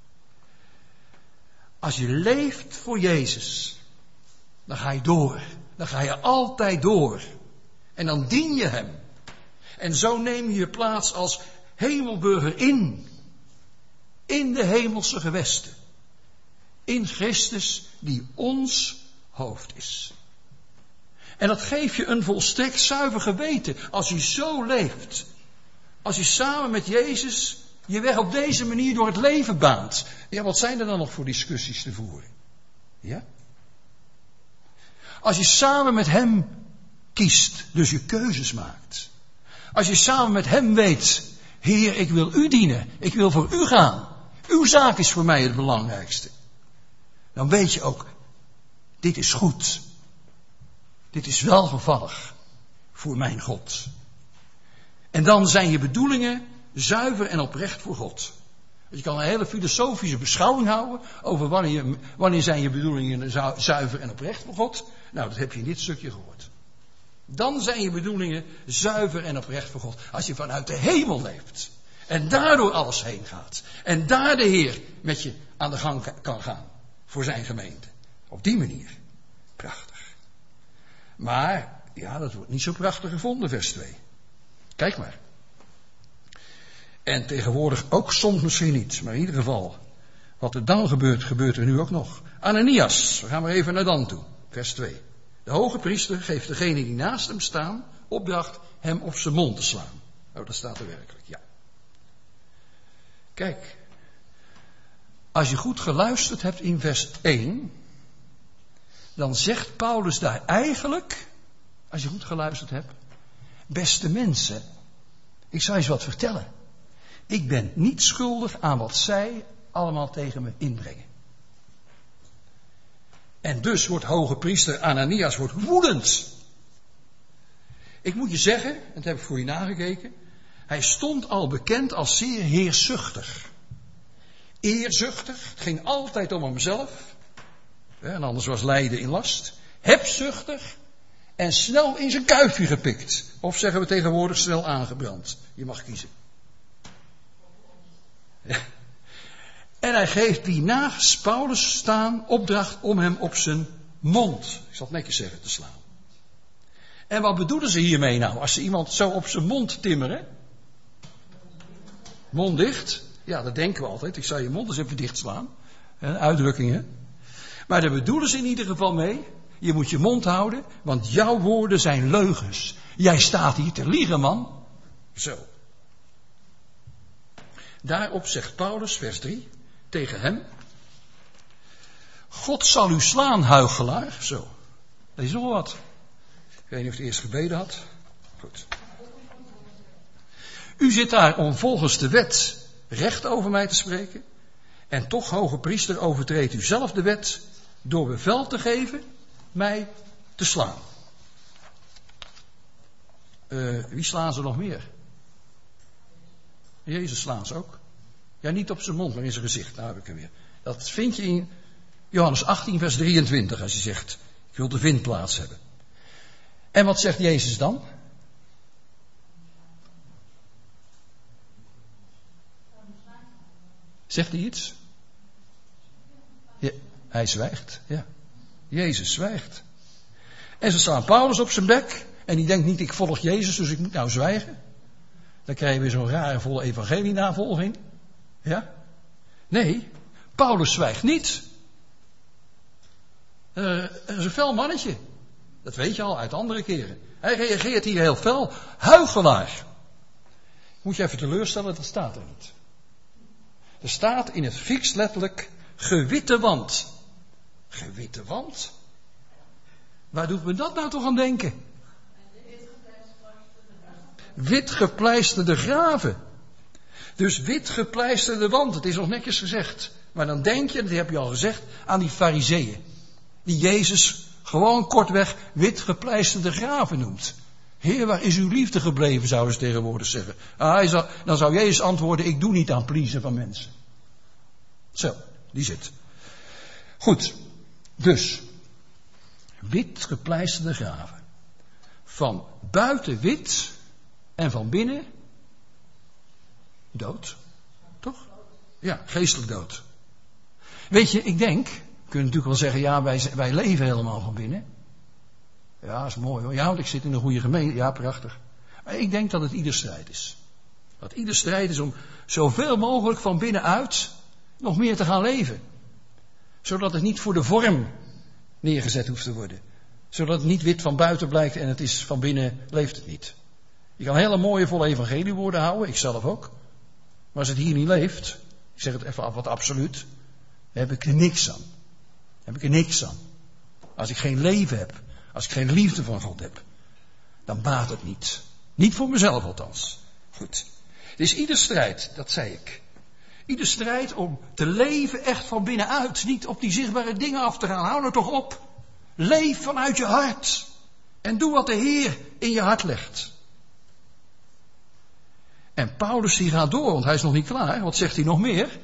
Als je leeft voor Jezus, dan ga je door. Dan ga je altijd door. En dan dien je hem. En zo neem je je plaats als hemelburger in. In de hemelse gewesten. In Christus die ons hoofd is. En dat geeft je een volstrekt zuiver geweten als je zo leeft. Als je samen met Jezus je weg op deze manier door het leven baant. Ja, wat zijn er dan nog voor discussies te voeren? Ja? Als je samen met hem kiest, dus je keuzes maakt. Als je samen met hem weet, Heer, ik wil u dienen. Ik wil voor u gaan. Uw zaak is voor mij het belangrijkste. Dan weet je ook, dit is goed. Dit is welgevallig voor mijn God. En dan zijn je bedoelingen zuiver en oprecht voor God. Dus je kan een hele filosofische beschouwing houden over wanneer zijn je bedoelingen zuiver en oprecht voor God. Nou, dat heb je in dit stukje gehoord. Dan zijn je bedoelingen zuiver en oprecht voor God. Als je vanuit de hemel leeft. En daardoor alles heen gaat. En daar de Heer met je aan de gang kan gaan. Voor zijn gemeente. Op die manier. Prachtig. Maar, ja, dat wordt niet zo prachtig gevonden, vers 2. Kijk maar. En tegenwoordig ook soms misschien niet. Maar in ieder geval. Wat er dan gebeurt, gebeurt er nu ook nog. Ananias. We gaan maar even naar dan toe. Vers 2. De hoge priester geeft degene die naast hem staan opdracht hem op zijn mond te slaan. Oh, dat staat er werkelijk, ja. Kijk. Als je goed geluisterd hebt in vers 1, dan zegt Paulus daar eigenlijk, als je goed geluisterd hebt, beste mensen, ik zal je eens wat vertellen. Ik ben niet schuldig aan wat zij allemaal tegen me inbrengen. En dus wordt hoge priester Ananias woedend. Ik moet je zeggen, en dat heb ik voor je nagekeken, hij stond al bekend als zeer heerzuchtig. Eerzuchtig, het ging altijd om hemzelf. En anders was lijden in last. Hebzuchtig en snel in zijn kuifje gepikt. Of zeggen we tegenwoordig snel aangebrand. Je mag kiezen. Ja. En hij geeft die naast Paulus staan opdracht om hem op zijn mond, ik zal het netjes zeggen, te slaan. En wat bedoelen ze hiermee nou? Als ze iemand zo op zijn mond timmeren. Mond dicht. Ja, dat denken we altijd. Ik zal je mond eens even dicht slaan. Uitdrukkingen. Maar daar bedoelen ze in ieder geval mee. Je moet je mond houden, want jouw woorden zijn leugens. Jij staat hier te liegen, man. Zo. Daarop zegt Paulus, vers 3, tegen hem. God zal u slaan, huichelaar. Zo. Dat is nog wat. Ik weet niet of hij eerst gebeden had. Goed. U zit daar om volgens de wet recht over mij te spreken. En toch, hoge priester, overtreedt u zelf de wet door bevel te geven mij te slaan. Wie slaan ze nog meer? Jezus slaan ze ook. Ja, niet op zijn mond, maar in zijn gezicht. Nou heb ik hem weer. Dat vind je in Johannes 18, vers 23, als hij zegt, ik wil de vindplaats hebben. En wat zegt Jezus dan? Zegt hij iets? Ja, hij zwijgt, ja. Jezus zwijgt. En ze slaan Paulus op zijn bek. En die denkt niet, ik volg Jezus, dus ik moet nou zwijgen. Dan krijg je weer zo'n rare volle evangelie-navolging. Ja? Nee, Paulus zwijgt niet. Dat is een fel mannetje. Dat weet je al uit andere keren. Hij reageert hier heel fel. Huichelaar. Moet je even teleurstellen, dat staat er niet. Er staat in het Grieks letterlijk gewitte wand. Gewitte wand? Waar doet me dat nou toch aan denken? Wit gepleisterde graven. Dus wit gepleisterde wand, het is nog netjes gezegd. Maar dan denk je, dat heb je al gezegd, aan die farizeeën. Die Jezus gewoon kortweg wit gepleisterde graven noemt. Heer, waar is uw liefde gebleven, zouden ze tegenwoordig zeggen. Dan zou Jezus antwoorden, ik doe niet aan pleasen van mensen. Zo, die zit. Goed, dus, wit gepleisterde graven. Van buiten wit en van binnen dood. Toch? Ja, geestelijk dood. Weet je, ik denk, kun je natuurlijk wel zeggen, ja, wij leven helemaal van binnen. Ja, dat is mooi hoor. Ja, want ik zit in een goede gemeente. Ja, prachtig. Maar ik denk dat het ieder strijd is. Dat ieder strijd is om zoveel mogelijk van binnenuit nog meer te gaan leven. Zodat het niet voor de vorm neergezet hoeft te worden. Zodat het niet wit van buiten blijkt en het is van binnen leeft het niet. Je kan hele mooie volle evangeliewoorden houden, ik zelf ook. Maar als het hier niet leeft, ik zeg het even wat absoluut, dan heb ik er niks aan. Dan heb ik er niks aan. Als ik geen leven heb, als ik geen liefde van God heb, dan baat het niet. Niet voor mezelf althans. Goed. Het is ieder strijd, dat zei ik. Ieder strijd om te leven echt van binnenuit. Niet op die zichtbare dingen af te gaan. Hou er toch op. Leef vanuit je hart. En doe wat de Heer in je hart legt. En Paulus die gaat door, want hij is nog niet klaar. Wat zegt hij nog meer?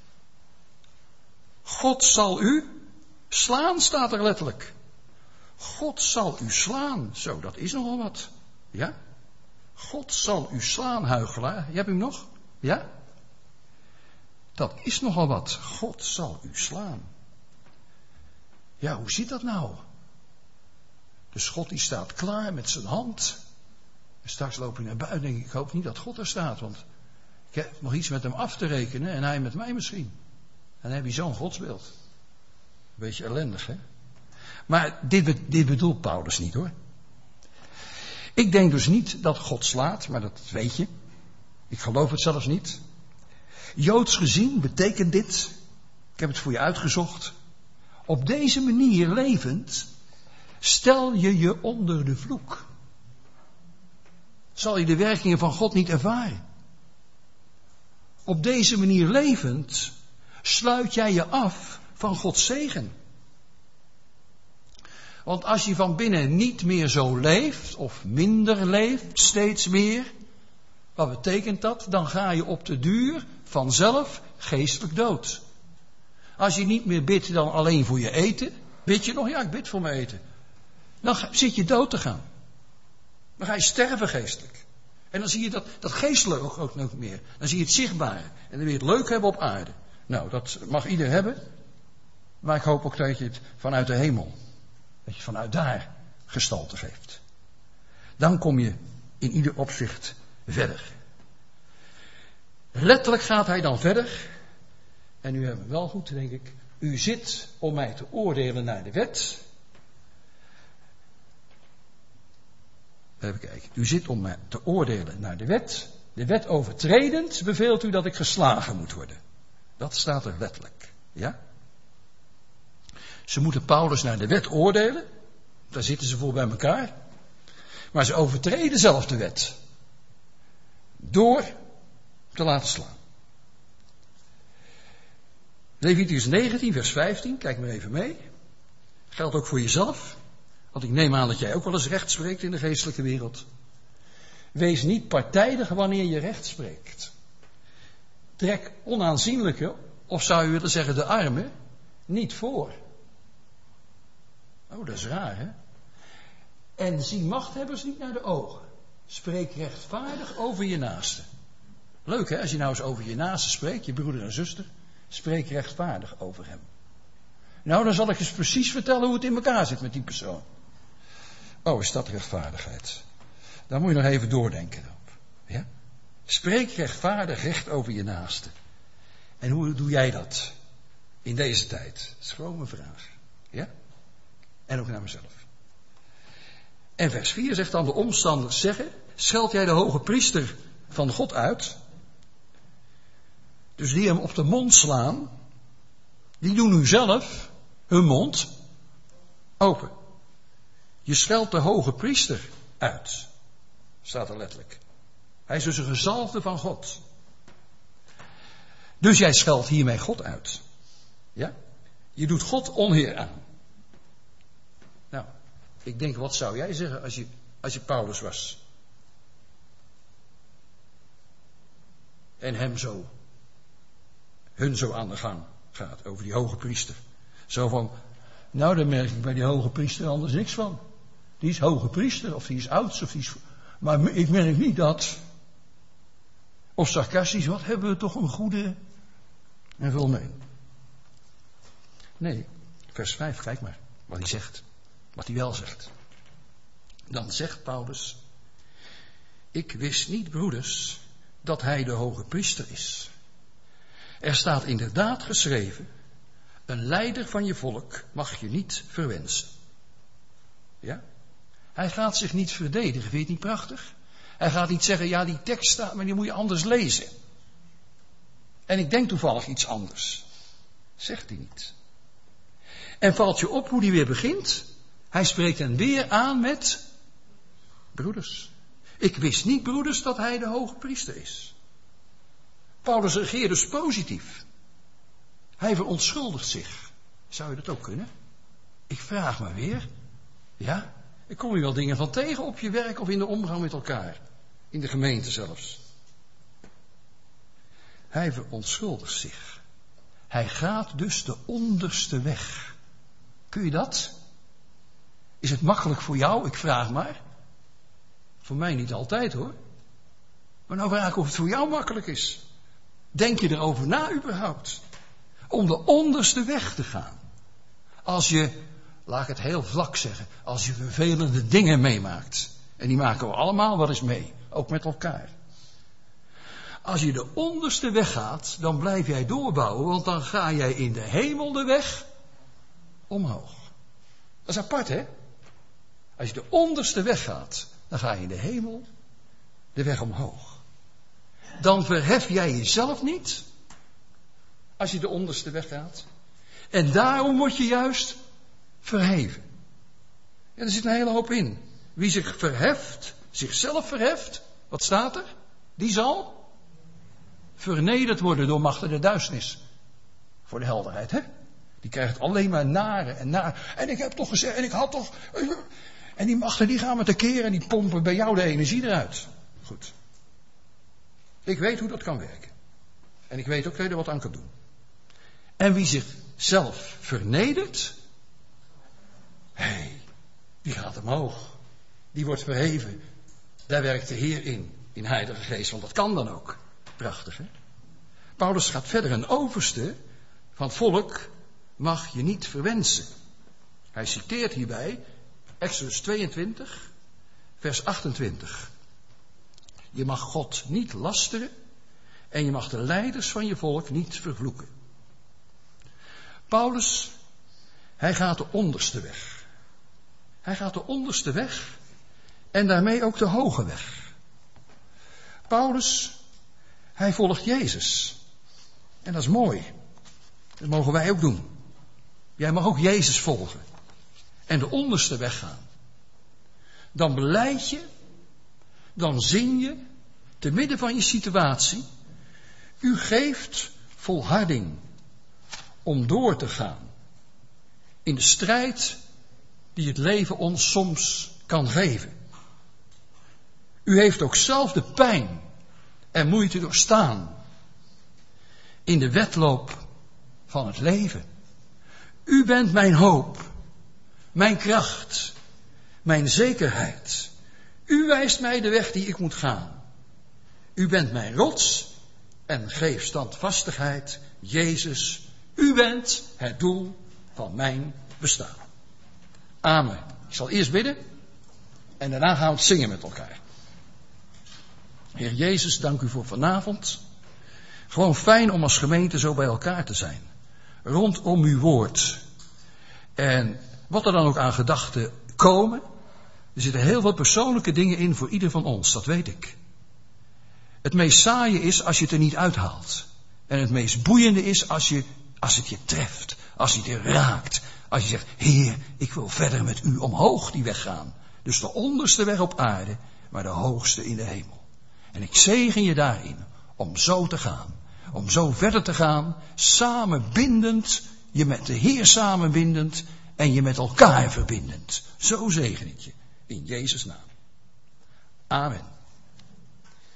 God zal u slaan, staat er letterlijk. God zal u slaan. Zo, dat is nogal wat. Ja? God zal u slaan, huichelaar. Je hebt hem nog? Ja? Dat is nogal wat. God zal u slaan. Ja, hoe zit dat nou? Dus God die staat klaar met zijn hand. En straks loop ik naar buiten en denk ik hoop niet dat God er staat. Want ik heb nog iets met hem af te rekenen en hij met mij misschien. En dan heb je zo'n godsbeeld. Een beetje ellendig, hè? Maar dit bedoelt Paulus niet, hoor. Ik denk dus niet dat God slaat, maar dat weet je. Ik geloof het zelfs niet. Joods gezien betekent dit, ik heb het voor je uitgezocht, op deze manier levend stel je je onder de vloek. Zal je de werkingen van God niet ervaren. Op deze manier levend sluit jij je af van Gods zegen. Want als je van binnen niet meer zo leeft, of minder leeft, steeds meer, wat betekent dat? Dan ga je op de duur vanzelf geestelijk dood. Als je niet meer bidt dan alleen voor je eten, bid je nog? Ja, ik bid voor mijn eten. Dan zit je dood te gaan. Dan ga je sterven geestelijk. En dan zie je dat geestelijk ook nog meer. Dan zie je het zichtbare. En dan wil je het leuk hebben op aarde. Nou, dat mag ieder hebben. Maar ik hoop ook dat je het vanuit de hemel, dat je vanuit daar gestalte geeft. Dan kom je in ieder opzicht verder. Letterlijk gaat hij dan verder. En nu hebben we wel goed, denk ik. U zit om mij te oordelen naar de wet. Even kijken. U zit om mij te oordelen naar de wet. De wet overtredend beveelt u dat ik geslagen moet worden. Dat staat er letterlijk. Ja? Ze moeten Paulus naar de wet oordelen. Daar zitten ze voor bij elkaar. Maar ze overtreden zelf de wet. Door te laten slaan. Leviticus 19 vers 15. Kijk maar even mee. Geldt ook voor jezelf. Want ik neem aan dat jij ook wel eens recht spreekt in de geestelijke wereld. Wees niet partijdig wanneer je recht spreekt. Trek onaanzienlijke, of zou je willen zeggen de armen, niet voor. Oh, dat is raar, hè? En zie machthebbers niet naar de ogen. Spreek rechtvaardig over je naaste. Leuk, hè, als je nou eens over je naaste spreekt, je broeder en zuster. Spreek rechtvaardig over hem. Nou, dan zal ik eens precies vertellen hoe het in elkaar zit met die persoon. Oh, is dat rechtvaardigheid? Daar moet je nog even doordenken op. Ja? Spreek rechtvaardig recht over je naaste. En hoe doe jij dat in deze tijd? Dat is gewoon een vraag. Ja? En ook naar mezelf. En vers 4 zegt dan: de omstanders zeggen, scheld jij de hoge priester van God uit? Dus die hem op de mond slaan, die doen nu zelf hun mond open. Je scheldt de hoge priester uit, staat er letterlijk. Hij is dus een gezalfde van God. Dus jij scheldt hiermee God uit. Ja? Je doet God onheer aan. Nou, ik denk, wat zou jij zeggen als je Paulus was? En hun zo aan de gang gaat over die hoge priester. Zo van, nou, daar merk ik bij die hoge priester anders niks van. Die is hoge priester, of die is ouds, of die is... Maar ik merk niet dat... Of sarcastisch, wat hebben we toch een goede... En vul mee. Nee, vers 5, kijk maar wat hij zegt. Wat hij wel zegt. Dan zegt Paulus: ik wist niet, broeders, dat hij de hoge priester is. Er staat inderdaad geschreven: een leider van je volk mag je niet verwensen. Ja? Hij gaat zich niet verdedigen, vind je het niet prachtig? Hij gaat niet zeggen, ja, die tekst staat, maar die moet je anders lezen. En ik denk toevallig iets anders. Zegt hij niet. En valt je op hoe hij weer begint? Hij spreekt hen weer aan met broeders. Ik wist niet, broeders, dat hij de hoge priester is. Paulus reageert dus positief. Hij verontschuldigt zich. Zou je dat ook kunnen? Ik vraag maar weer. Ja? Ik kom hier wel dingen van tegen op je werk of in de omgang met elkaar. In de gemeente zelfs. Hij verontschuldigt zich. Hij gaat dus de onderste weg. Kun je dat? Is het makkelijk voor jou? Ik vraag maar. Voor mij niet altijd, hoor. Maar nou vraag ik of het voor jou makkelijk is. Denk je erover na überhaupt? Om de onderste weg te gaan. Als je, laat ik het heel vlak zeggen, als je vervelende dingen meemaakt. En die maken we allemaal wel eens mee. Ook met elkaar. Als je de onderste weg gaat, dan blijf jij doorbouwen, want dan ga jij in de hemel de weg omhoog. Dat is apart, hè? Als je de onderste weg gaat, dan ga je in de hemel de weg omhoog. Dan verhef jij jezelf niet, als je de onderste weg gaat. En daarom word je juist verheven. Ja, er zit een hele hoop in. Wie zich verheft, zichzelf verheft, wat staat er? Die zal vernederd worden door machten der duisternis. Voor de helderheid, hè? Die krijgt alleen maar nare en nare. En ik heb toch gezegd, en ik had toch... En die machten die gaan met de keren en die pompen bij jou de energie eruit. Goed. Ik weet hoe dat kan werken. En ik weet ook dat je er wat aan kan doen. En wie zichzelf vernedert... die gaat omhoog. Die wordt verheven. Daar werkt de Heer in Heilige Geest. Want dat kan dan ook. Prachtig, hè? Paulus gaat verder. Een overste van het volk mag je niet verwensen. Hij citeert hierbij Exodus 22, vers 28. Je mag God niet lasteren en je mag de leiders van je volk niet vervloeken. Paulus, hij gaat de onderste weg. Hij gaat de onderste weg en daarmee ook de hoge weg. Paulus, hij volgt Jezus. En dat is mooi. Dat mogen wij ook doen. Jij mag ook Jezus volgen. En de onderste weg gaan. Dan belijd je, dan zing je, te midden van je situatie. U geeft volharding om door te gaan. In de strijd die het leven ons soms kan geven. U heeft ook zelf de pijn en moeite doorstaan. in de wedloop van het leven. U bent mijn hoop, mijn kracht, mijn zekerheid. U wijst mij de weg die ik moet gaan. U bent mijn rots en geeft standvastigheid. Jezus, u bent het doel van mijn bestaan. Amen. Ik zal eerst bidden en daarna gaan we het zingen met elkaar. Heer Jezus, dank u voor vanavond. Gewoon fijn om als gemeente zo bij elkaar te zijn. Rondom uw woord. En wat er dan ook aan gedachten komen. Er zitten heel veel persoonlijke dingen in voor ieder van ons, dat weet ik. Het meest saaie is als je het er niet uithaalt. En het meest boeiende is als het je treft. Als je het je raakt. Als je zegt, Heer, ik wil verder met u omhoog die weg gaan. Dus de onderste weg op aarde, maar de hoogste in de hemel. En ik zegen je daarin om zo te gaan. Om zo verder te gaan, samenbindend, je met de Heer samenbindend en je met elkaar verbindend. Zo zegen ik je, in Jezus' naam. Amen.